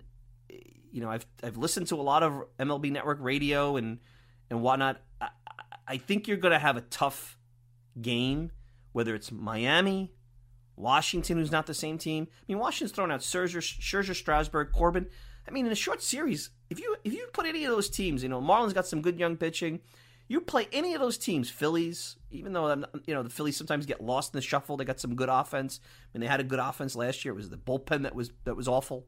F: I've listened to a lot of MLB Network radio and whatnot. I think you're going to have a tough game, whether it's Miami, Washington, who's not the same team. I mean, Washington's thrown out Scherzer, Strasburg, Corbin. I mean, in a short series, if you put any of those teams, Marlins got some good young pitching. You play any of those teams, Phillies, even though the Phillies sometimes get lost in the shuffle, they got some good offense. I mean, they had a good offense last year. It was the bullpen that was awful.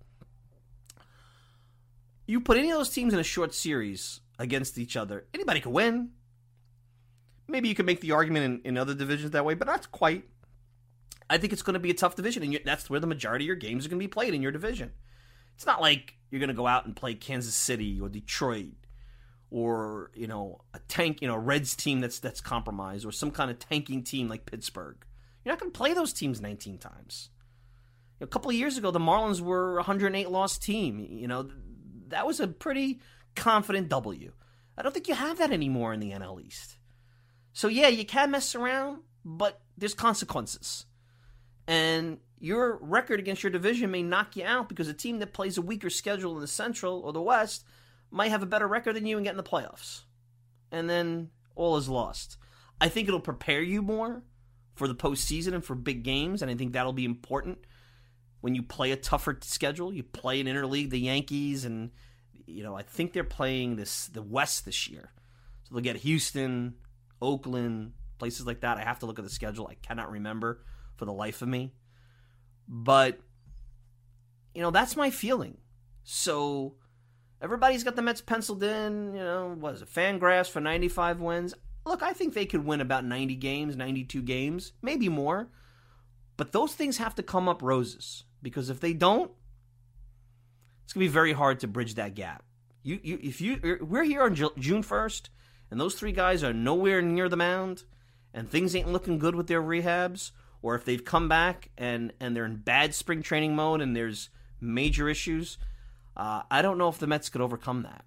F: You put any of those teams in a short series against each other, anybody could win. Maybe you could make the argument in other divisions that way, but not quite. I think it's going to be a tough division, and that's where the majority of your games are going to be played, in your division. It's not like you're going to go out and play Kansas City or Detroit or, a Reds team that's compromised, or some kind of tanking team like Pittsburgh. You're not going to play those teams 19 times. A couple of years ago, the Marlins were a 108-loss team. That was a pretty confident W. I don't think you have that anymore in the NL East. So, yeah, you can mess around, but there's consequences. And your record against your division may knock you out because a team that plays a weaker schedule in the Central or the West might have a better record than you and get in the playoffs. And then all is lost. I think it'll prepare you more for the postseason and for big games, and I think that'll be important when you play a tougher schedule. You play an interleague, the Yankees, and I think they're playing the West this year. So they'll get Houston, Oakland, places like that. I have to look at the schedule. I cannot remember for the life of me. But, that's my feeling. So everybody's got the Mets penciled in, what is it, Fangraphs for 95 wins. Look, I think they could win about 90 games, 92 games, maybe more. But those things have to come up roses. Because if they don't, it's going to be very hard to bridge that gap. We're here on June 1st, and those 3 guys are nowhere near the mound, and things ain't looking good with their rehabs, or if they've come back and they're in bad spring training mode and there's major issues, I don't know if the Mets could overcome that.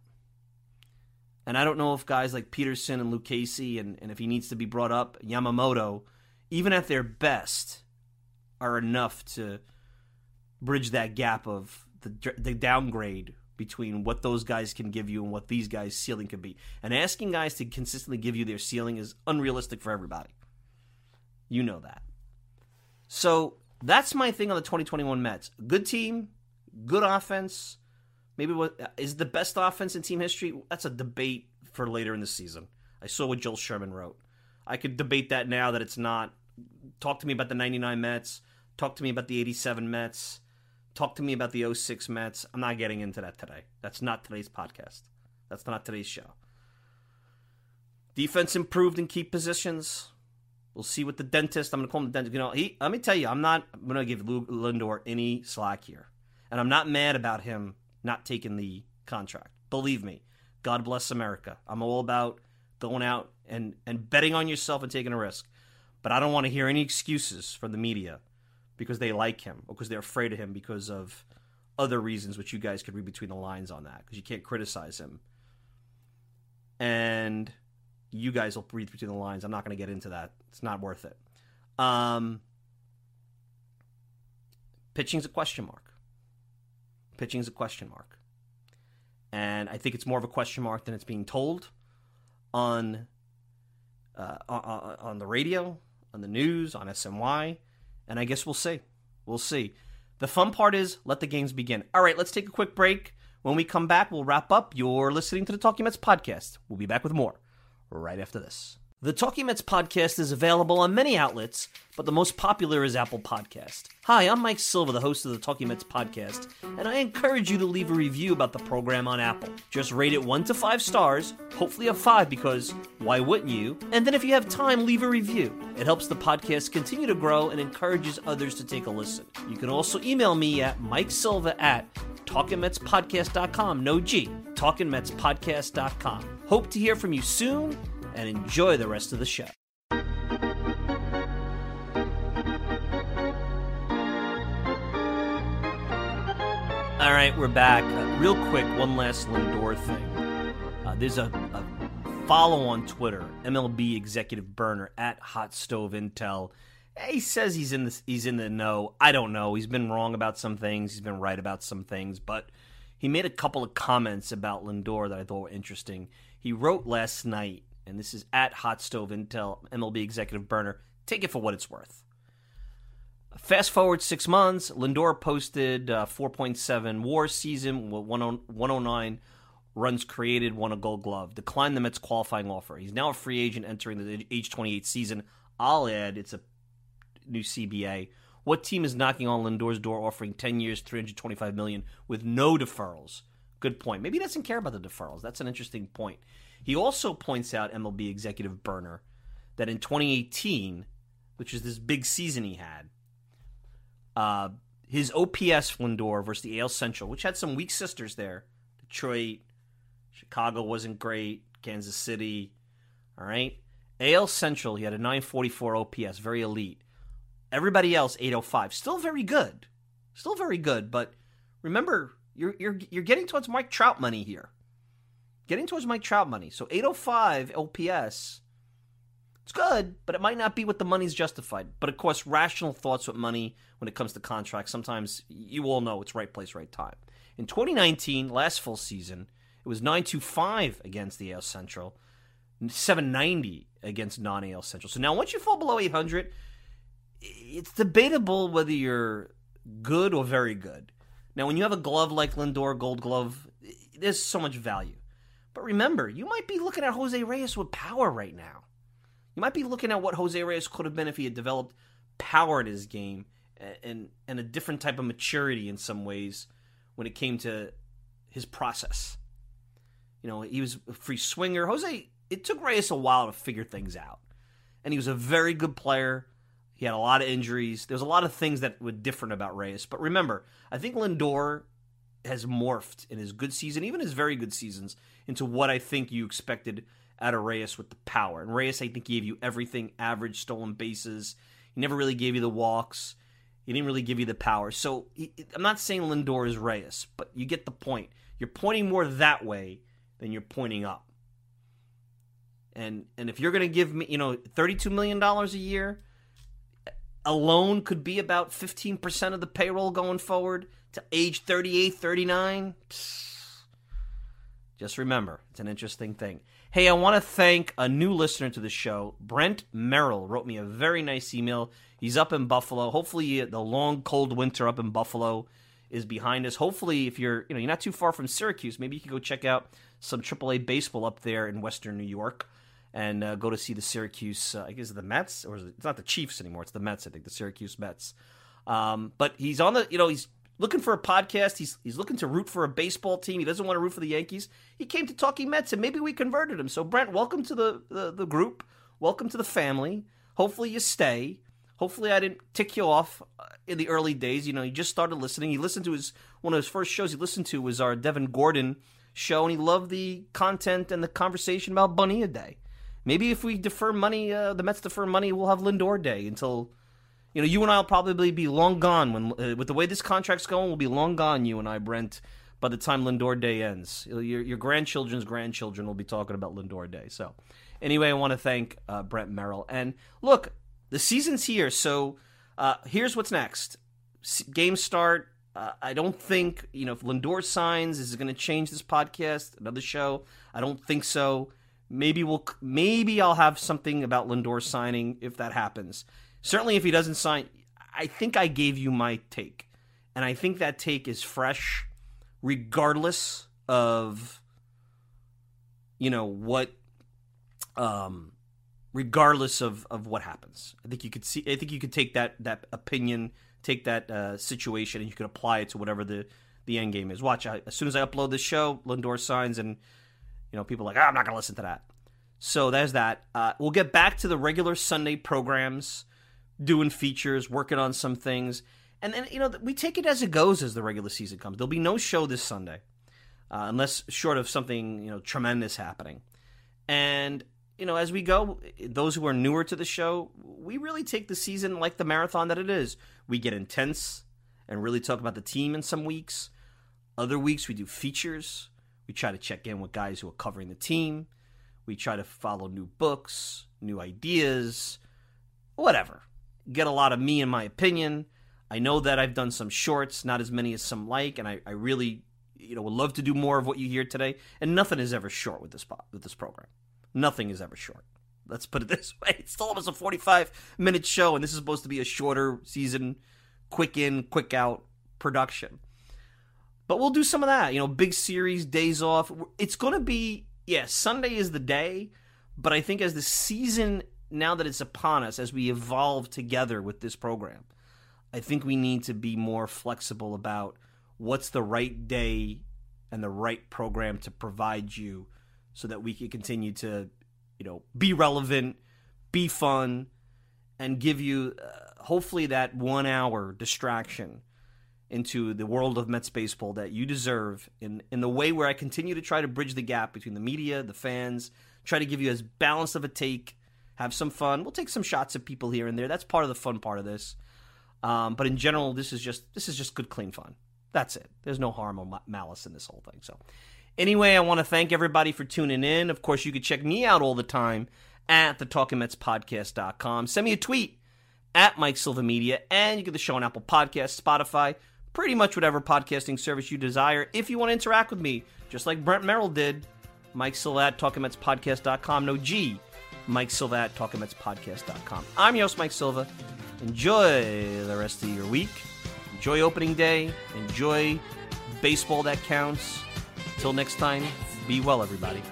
F: And I don't know if guys like Peterson and Lucchesi and if he needs to be brought up, Yamamoto, even at their best, are enough to bridge that gap of the downgrade between what those guys can give you and what these guys' ceiling could be. And asking guys to consistently give you their ceiling is unrealistic for everybody. You know that. So that's my thing on the 2021 Mets. Good team, good offense. Maybe what is the best offense in team history? That's a debate for later in the season. I saw what Joel Sherman wrote. I could debate that now that it's not. Talk to me about the 99 Mets. Talk to me about the 87 Mets. Talk to me about the 06 Mets. I'm not getting into that today. That's not today's podcast. That's not today's show. Defense improved in key positions. We'll see what the dentist. I'm going to call him the dentist. Let me tell you, I'm going to give Lou Lindor any slack here. And I'm not mad about him not taking the contract. Believe me, God bless America. I'm all about going out and betting on yourself and taking a risk. But I don't want to hear any excuses from the media because they like him or because they're afraid of him because of other reasons, which you guys could read between the lines on that because you can't criticize him. And you guys will read between the lines. I'm not going to get into that. It's not worth it. Pitching's a question mark. Pitching's a question mark. And I think it's more of a question mark than it's being told on the radio, on the news, on SNY. And I guess we'll see. We'll see. The fun part is let the games begin. All right, let's take a quick break. When we come back, we'll wrap up. You're listening to the Talking Mets podcast. We'll be back with more right after this. The Talking Mets podcast is available on many outlets, but the most popular is Apple Podcast. Hi, I'm Mike Silva, the host of the Talking Mets podcast, and I encourage you to leave a review about the program on Apple. Just rate it 1 to 5 stars, hopefully a 5 because why wouldn't you? And then if you have time, leave a review. It helps the podcast continue to grow and encourages others to take a listen. You can also email me at MikeSilva@TalkingMetsPodcast.com. No G, TalkingMetsPodcast.com. Hope to hear from you soon, and enjoy the rest of the show. All right, we're back. Real quick, one last Lindor thing. There's a follow on Twitter, MLB executive burner at Hot Stove Intel. He says he's in the know. I don't know. He's been wrong about some things. He's been right about some things. But he made a couple of comments about Lindor that I thought were interesting. He wrote last night, and this is at Hot Stove Intel, MLB executive burner. Take it for what it's worth. Fast forward 6 months, Lindor posted 4.7 WAR season, 109 runs created, won a Gold Glove. Declined the Mets qualifying offer. He's now a free agent entering the age 28 season. I'll add, it's a new CBA. What team is knocking on Lindor's door offering 10 years, $325 million with no deferrals? Good point. Maybe he doesn't care about the deferrals. That's an interesting point. He also points out, MLB executive burner, that in 2018, which is this big season he had, his OPS Lindor versus the AL Central, which had some weak sisters there. Detroit, Chicago wasn't great, Kansas City, all right? AL Central, he had a 944 OPS, very elite. Everybody else, 805. Still very good. Still very good, but remember, you're getting towards Mike Trout money here. Getting towards Mike Trout money. So 805 OPS, it's good, but it might not be what the money's justified. But of course, rational thoughts with money when it comes to contracts, sometimes you all know it's right place, right time. In 2019, last full season, it was 925 against the AL Central, 790 against non-AL Central. So now once you fall below 800, it's debatable whether you're good or very good. Now when you have a glove like Lindor, Gold Glove, there's so much value. But remember, you might be looking at Jose Reyes with power right now. You might be looking at what Jose Reyes could have been if he had developed power in his game and a different type of maturity in some ways when it came to his process. You know, he was a free swinger. It took Reyes a while to figure things out. And he was a very good player. He had a lot of injuries. There was a lot of things that were different about Reyes. But remember, I think Lindor has morphed in his good season, even his very good seasons, into what I think you expected out of Reyes with the power. And Reyes, I think, gave you everything: average, stolen bases. He never really gave you the walks. He didn't really give you the power. So I'm not saying Lindor is Reyes, but you get the point. You're pointing more that way than you're pointing up. And if you're going to give me, $32 million a year, alone could be about 15% of the payroll going forward to age 38, 39. Just remember, it's an interesting thing. Hey, I want to thank a new listener to the show. Brent Merrill wrote me a very nice email. He's up in Buffalo. Hopefully the long, cold winter up in Buffalo is behind us. Hopefully, if you're not too far from Syracuse, maybe you can go check out some AAA baseball up there in Western New York and go to see the Syracuse, I guess the Mets, or it's not the Chiefs anymore. It's the Mets, I think, the Syracuse Mets. But he's on the, he's looking for a podcast. He's looking to root for a baseball team. He doesn't want to root for the Yankees. He came to Talking Mets, and maybe we converted him. So, Brent, welcome to the group. Welcome to the family. Hopefully you stay. Hopefully I didn't tick you off in the early days. You just started listening. He listened to one of his first shows he listened to was our Devin Gordon show, and he loved the content and the conversation about Bonilla Day. Maybe if we defer money, the Mets defer money, we'll have Lindor Day until, you and I will probably be long gone. When with the way this contract's going, we'll be long gone, you and I, Brent, by the time Lindor Day ends. Your grandchildren's grandchildren will be talking about Lindor Day. So anyway, I want to thank Brent Merrill. And look, the season's here, so here's what's next. Game start. I don't think, if Lindor signs, is it going to change this podcast, another show? I don't think so. Maybe I'll have something about Lindor signing if that happens. Certainly if he doesn't sign, I think I gave you my take. And I think that take is fresh regardless of, what regardless of what happens. I think you could take that opinion, take that situation, and you could apply it to whatever the end game is. Watch, as soon as I upload this show, Lindor signs, and people are like, I'm not going to listen to that. So there's that. We'll get back to the regular Sunday programs, doing features, working on some things. And then, we take it as it goes as the regular season comes. There'll be no show this Sunday, unless short of something, tremendous happening. And, as we go, those who are newer to the show, we really take the season like the marathon that it is. We get intense and really talk about the team in some weeks. Other weeks, we do features. We try to check in with guys who are covering the team. We try to follow new books, new ideas, whatever. Get a lot of me and my opinion. I know that I've done some shorts, not as many as some like, and I really, would love to do more of what you hear today. And nothing is ever short with this program. Nothing is ever short. Let's put it this way. It's still almost a 45-minute show, and this is supposed to be a shorter season, quick in, quick out production. But we'll do some of that, big series, days off. It's going to be, Sunday is the day, but I think as the season, now that it's upon us, as we evolve together with this program, I think we need to be more flexible about what's the right day and the right program to provide you so that we can continue to, be relevant, be fun, and give you hopefully that 1 hour distraction into the world of Mets baseball that you deserve in the way where I continue to try to bridge the gap between the media, the fans, try to give you as balanced of a take, have some fun. We'll take some shots at people here and there. That's part of the fun part of this. But in general, this is just good, clean fun. That's it. There's no harm or malice in this whole thing. So anyway, I want to thank everybody for tuning in. Of course, you can check me out all the time at the TalkingMetsPodcast.com. Send me a tweet at Mike Silva Media, and you get the show on Apple Podcasts, Spotify, pretty much whatever podcasting service you desire. If you want to interact with me, just like Brent Merrill did, Mike Silva at TalkingMetsPodcast.com. No G. Mike Silva at TalkingMetsPodcast.com. I'm your host, Mike Silva. Enjoy the rest of your week. Enjoy opening day. Enjoy baseball that counts. Until next time, be well, everybody.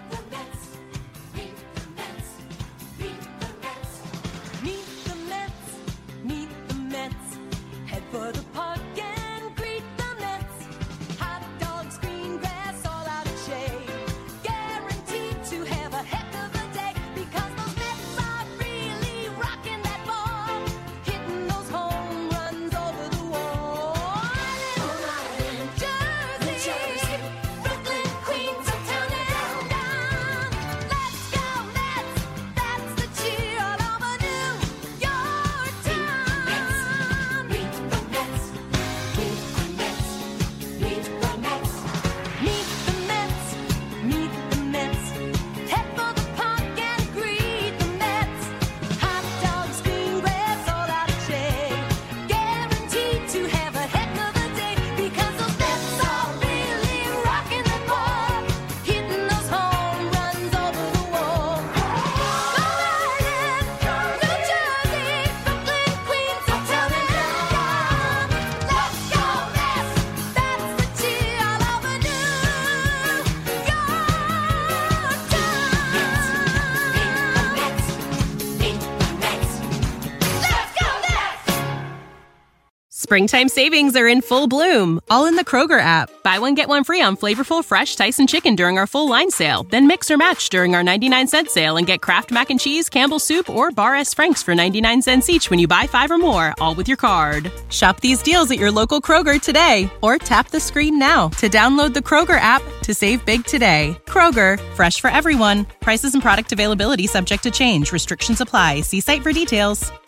A: Springtime savings are in full bloom, all in the Kroger app. Buy one, get one free on flavorful, fresh Tyson chicken during our full line sale. Then mix or match during our 99-cent sale and get Kraft Mac and Cheese, Campbell's Soup, or Bar S. Frank's for 99 cents each when you buy 5 or more, all with your card. Shop these deals at your local Kroger today, or tap the screen now to download the Kroger app to save big today. Kroger, fresh for everyone. Prices and product availability subject to change. Restrictions apply. See site for details.